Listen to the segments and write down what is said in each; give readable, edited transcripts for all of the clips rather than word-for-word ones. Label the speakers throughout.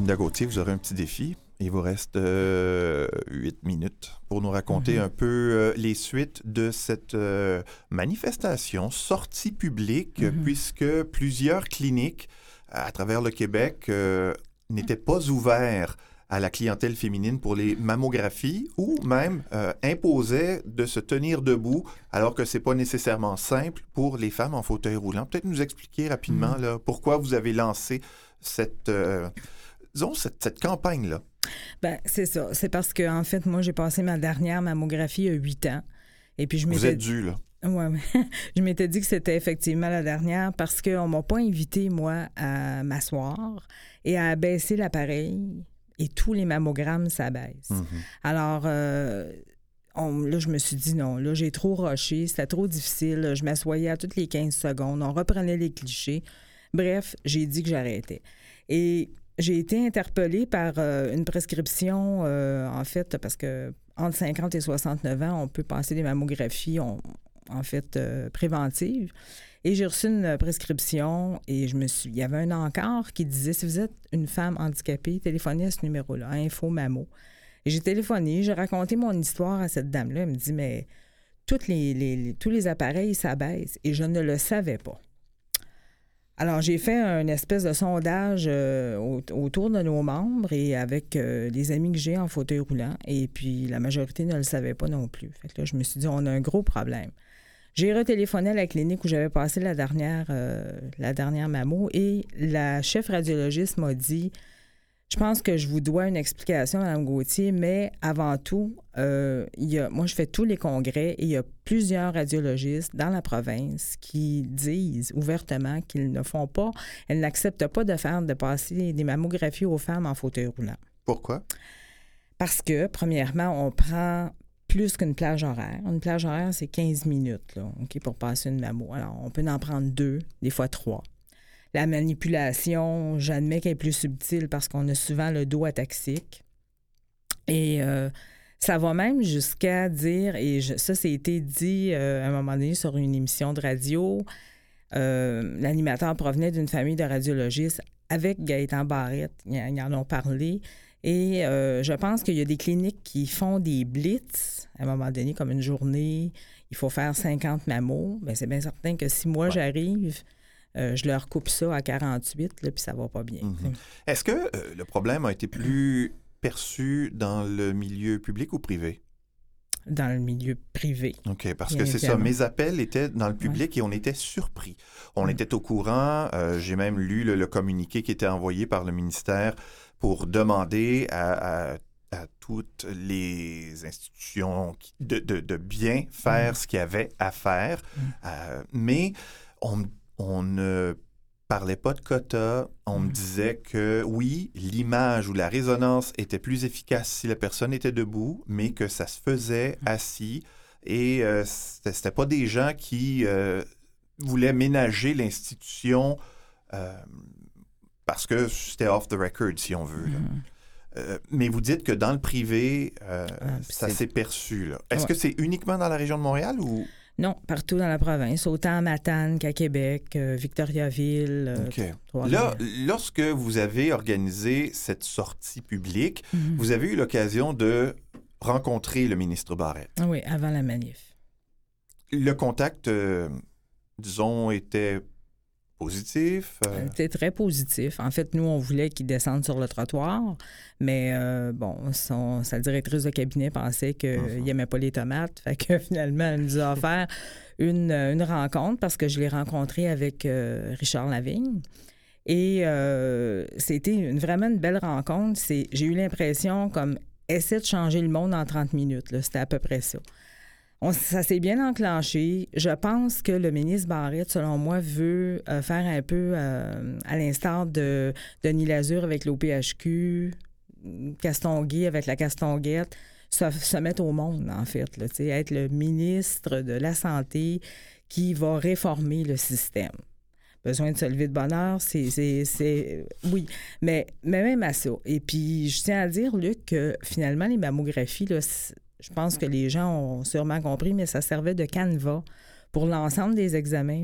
Speaker 1: Linda Gauthier, vous aurez un petit défi. Il vous reste 8 minutes pour nous raconter un peu les suites de cette manifestation, sortie publique, puisque plusieurs cliniques à travers le Québec n'étaient pas ouverts à la clientèle féminine pour les mammographies ou même imposaient de se tenir debout alors que c'est pas nécessairement simple pour les femmes en fauteuil roulant. Peut-être nous expliquer rapidement là, pourquoi vous avez lancé cette campagne-là.
Speaker 2: Bien, c'est ça. C'est parce que, en fait, moi, j'ai passé ma dernière mammographie il y a 8 ans. Et puis,
Speaker 1: Vous êtes dû, là.
Speaker 2: Oui, je m'étais dit que c'était effectivement la dernière parce qu'on ne m'a pas invité, moi, à m'asseoir et à abaisser l'appareil. Et tous les mammogrammes s'abaissent. Alors, là, je me suis dit non. Là, j'ai trop rushé. C'était trop difficile. Je m'assoyais à toutes les 15 secondes. On reprenait les clichés. Bref, j'ai dit que j'arrêtais. Et j'ai été interpellée par une prescription, en fait, parce que entre 50 et 69 ans, on peut passer des mammographies, préventives. Et j'ai reçu une prescription et il y avait un encart qui disait, si vous êtes une femme handicapée, téléphonez à ce numéro-là, Info Mammo. Et j'ai téléphoné, j'ai raconté mon histoire à cette dame-là. Elle me dit, mais tous les appareils s'abaissent et je ne le savais pas. Alors, j'ai fait une espèce de sondage autour de nos membres et avec les amis que j'ai en fauteuil roulant. Et puis, la majorité ne le savait pas non plus. Fait que là, je me suis dit, on a un gros problème. J'ai retéléphoné à la clinique où j'avais passé la dernière mammo et la chef radiologiste m'a dit, je pense que je vous dois une explication, Mme Gauthier, mais avant tout, moi, je fais tous les congrès et il y a plusieurs radiologistes dans la province qui disent ouvertement qu'ils ne font pas, elles n'acceptent pas de passer des mammographies aux femmes en fauteuil roulant.
Speaker 1: Pourquoi?
Speaker 2: Parce que, premièrement, on prend plus qu'une plage horaire. Une plage horaire, c'est 15 minutes là, OK, pour passer une mammo. Alors, on peut en prendre 2, des fois 3. La manipulation, j'admets qu'elle est plus subtile parce qu'on a souvent le dos ataxique. Et ça va même jusqu'à dire, et ça, c'est été dit à un moment donné sur une émission de radio, l'animateur provenait d'une famille de radiologistes avec Gaëtan Barrette. Ils en ont parlé. Et je pense qu'il y a des cliniques qui font des blitz, à un moment donné, comme une journée, il faut faire 50 mammos. Bien, c'est bien certain que si moi, j'arrive... je leur coupe ça à 48, là, puis ça va pas bien.
Speaker 1: Est-ce que le problème a été plus perçu dans le milieu public ou privé?
Speaker 2: Dans le milieu privé.
Speaker 1: OK, parce que c'est ça. Mes appels étaient dans le public et on était surpris. On était au courant. J'ai même lu le communiqué qui était envoyé par le ministère pour demander à toutes les institutions de bien faire ce qu'il y avait à faire. Mais on ne parlait pas de quotas. On me disait que, oui, l'image ou la résonance était plus efficace si la personne était debout, mais que ça se faisait assis. Et c'était pas des gens qui voulaient ménager l'institution parce que c'était off the record, si on veut. Mais vous dites que dans le privé, ça s'est perçu. Là. Est-ce que c'est uniquement dans la région de Montréal ou...
Speaker 2: Non, partout dans la province, autant à Matane qu'à Québec, Victoriaville.
Speaker 1: OK. Là, lorsque vous avez organisé cette sortie publique, vous avez eu l'occasion de rencontrer le ministre Barrette.
Speaker 2: Oui, avant la manif.
Speaker 1: Le contact, disons, était positif?
Speaker 2: C'était très positif. En fait, nous, on voulait qu'il descende sur le trottoir, mais sa directrice de cabinet pensait qu'il n'aimait pas les tomates. Fait que finalement, elle nous a offert une rencontre parce que je l'ai rencontré avec Richard Lavigne. Et c'était vraiment une belle rencontre. J'ai eu l'impression comme essaie de changer le monde en 30 minutes. Là. C'était à peu près ça. Ça s'est bien enclenché. Je pense que le ministre Barrette, selon moi, veut faire un peu à l'instar de Denis Lazure avec l'OPHQ, Castonguay avec la Castonguette, se mettre au monde, en fait. Là, être le ministre de la Santé qui va réformer le système. Besoin de se lever de bonne heure, c'est oui, mais même à ça. Et puis, je tiens à dire, Luc, que finalement, les mammographies, là, je pense que les gens ont sûrement compris, mais ça servait de canevas pour l'ensemble des examens, pour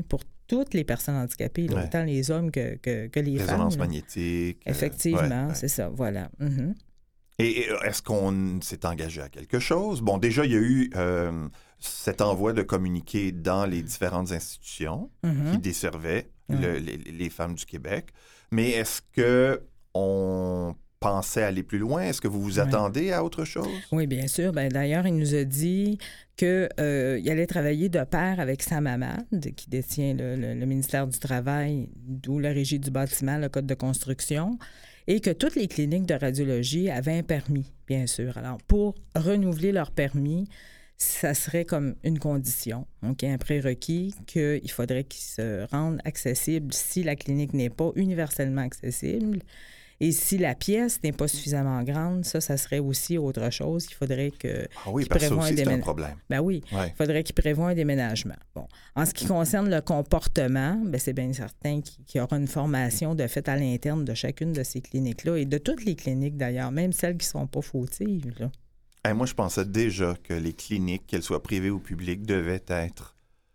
Speaker 2: toutes les personnes handicapées, là, autant les hommes que les femmes.
Speaker 1: Résonance magnétique.
Speaker 2: Effectivement, c'est ça, voilà. Mm-hmm.
Speaker 1: Et est-ce qu'on s'est engagé à quelque chose? Bon, déjà, il y a eu cet envoi de communiqué dans les différentes institutions qui desservaient les femmes du Québec. Mais est-ce qu'on pensait aller plus loin? Est-ce que vous vous attendez à autre chose? Oui,
Speaker 2: bien sûr. Ben, d'ailleurs, il nous a dit qu'il allait travailler de pair avec Sam Hamad, qui détient le ministère du Travail, d'où la Régie du bâtiment, le Code de construction, et que toutes les cliniques de radiologie avaient un permis, bien sûr. Alors, pour renouveler leur permis, ça serait comme une condition, donc un prérequis qu'il faudrait qu'ils se rendent accessibles si la clinique n'est pas universellement accessible. Et si la pièce n'est pas suffisamment grande, ça serait aussi autre chose. Il faudrait que...
Speaker 1: Ah oui, parce que ça aussi, c'est un problème.
Speaker 2: Ben oui, il faudrait qu'il prévoie un déménagement. Bon. En ce qui concerne le comportement, ben c'est bien certain qu'il y aura une formation de fait à l'interne de chacune de ces cliniques-là et de toutes les cliniques d'ailleurs, même celles qui ne sont pas fautives, là.
Speaker 1: Moi, je pensais déjà que les cliniques, qu'elles soient privées ou publiques, devaient être,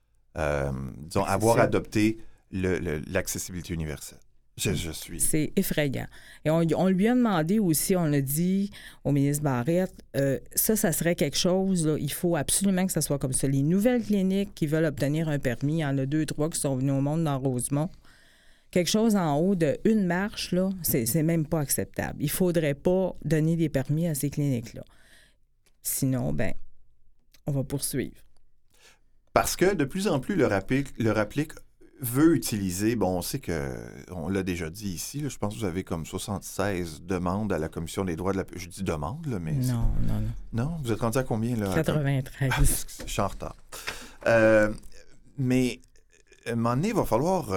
Speaker 1: avoir adopté l'accessibilité universelle. Je suis...
Speaker 2: C'est effrayant. Et on lui a demandé aussi, on a dit au ministre Barrette, ça serait quelque chose, là, il faut absolument que ça soit comme ça. Les nouvelles cliniques qui veulent obtenir un permis, il y en a 2, 3 qui sont venus au monde dans Rosemont. Quelque chose en haut d'une marche, là, c'est même pas acceptable. Il faudrait pas donner des permis à ces cliniques-là. Sinon, ben, on va poursuivre.
Speaker 1: Parce que de plus en plus, le RAPLIC veut utiliser, bon, on sait on l'a déjà dit ici, là, je pense que vous avez comme 76 demandes à la Commission des droits de la... Je dis demande, là, mais...
Speaker 2: Non.
Speaker 1: Non? Vous êtes rendu à combien, là?
Speaker 2: 93.
Speaker 1: Je suis en retard. Mais, à un moment donné, il va falloir...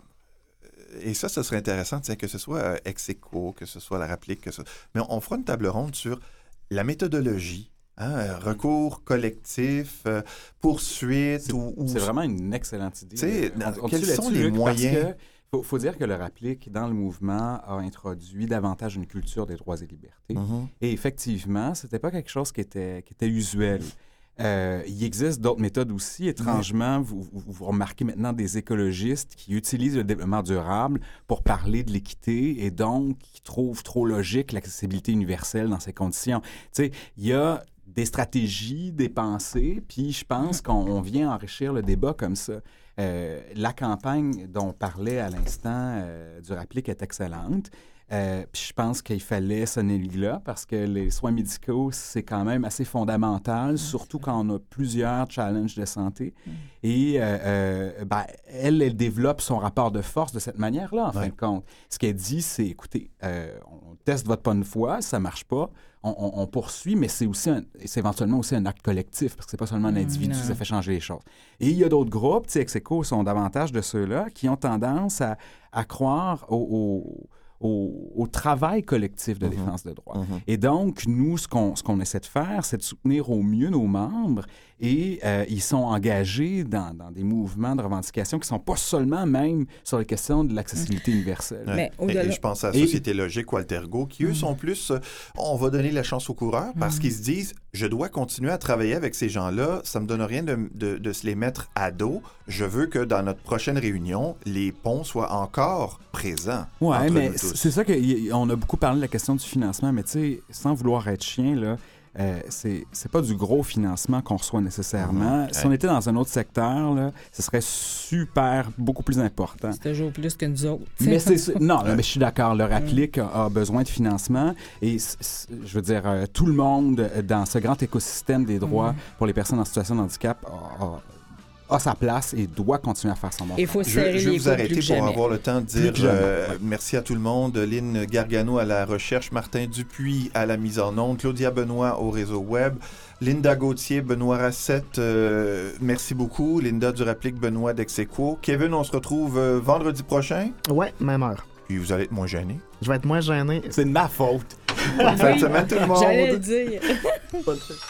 Speaker 1: et ça serait intéressant, que ce soit ex-aequo, que ce soit la RAPLIC, mais on fera une table ronde sur la méthodologie, recours collectif, poursuite.
Speaker 3: C'est vraiment une excellente idée.
Speaker 1: Quels sont les moyens?
Speaker 3: Il faut dire que le RAPLIC, dans le mouvement, a introduit davantage une culture des droits et libertés. Mm-hmm. Et effectivement, ce n'était pas quelque chose qui était usuel. Il existe d'autres méthodes aussi. Étrangement, vous remarquez maintenant des écologistes qui utilisent le développement durable pour parler de l'équité et donc qui trouvent trop logique l'accessibilité universelle dans ces conditions. Tu sais, il y a des stratégies, des pensées, puis je pense qu'on vient enrichir le débat comme ça. La campagne dont on parlait à l'instant du RAPLIC est excellente. Puis je pense qu'il fallait sonner le glas parce que les soins médicaux, c'est quand même assez fondamental, surtout quand on a plusieurs challenges de santé. Et elle développe son rapport de force de cette manière-là, en fin de compte. Ce qu'elle dit, c'est, écoutez, on teste votre bonne foi, ça ne marche pas, on poursuit, mais c'est éventuellement aussi un acte collectif, parce que c'est pas seulement un individu qui ça fait changer les choses. Et il y a d'autres groupes, ex-aequo sont davantage de ceux-là, qui ont tendance à croire au travail collectif de défense de droits. Et donc, nous, ce qu'on essaie de faire, c'est de soutenir au mieux nos membres et ils sont engagés dans des mouvements de revendication qui ne sont pas seulement même sur les questions de l'accessibilité universelle.
Speaker 1: Et je pense à la Société Logique ou Altergo qui, eux, sont plus... on va donner la chance aux coureurs parce qu'ils se disent, je dois continuer à travailler avec ces gens-là, ça ne me donne rien de se les mettre à dos. Je veux que dans notre prochaine réunion, les ponts soient encore présents.
Speaker 3: Oui, mais c'est ça qu'on a beaucoup parlé de la question du financement, mais tu sais, sans vouloir être chien, là, c'est pas du gros financement qu'on reçoit nécessairement. Si on était dans un autre secteur, là, ce serait beaucoup plus important.
Speaker 2: C'est toujours plus que nous autres.
Speaker 3: Mais mais je suis d'accord. Le RAPLIC a besoin de financement et je veux dire, tout le monde dans ce grand écosystème des droits pour les personnes en situation de handicap a sa place et doit continuer à faire son monde.
Speaker 1: Je vais vous arrêter pour avoir le temps de dire merci à tout le monde. Lynn Gargano à la recherche, Martin Dupuis à la mise en onde, Claudia Benoît au réseau web, Linda Gauthier, Benoît Rassette, merci beaucoup. Linda du RAPLIC, Benoît d'ex-aequo. Kevin, on se retrouve vendredi prochain.
Speaker 4: Ouais, même heure.
Speaker 1: Puis vous allez être moins gêné.
Speaker 4: Je vais être moins gêné.
Speaker 3: C'est de ma faute.
Speaker 1: Bonne fin de semaine tout le monde.
Speaker 2: J'allais le dire.